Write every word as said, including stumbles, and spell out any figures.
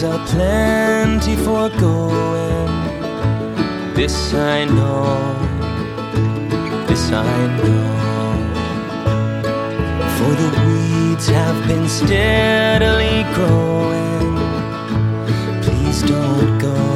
are plenty for going. This I know, this I know. For the weeds have been steadily growing. Please don't go.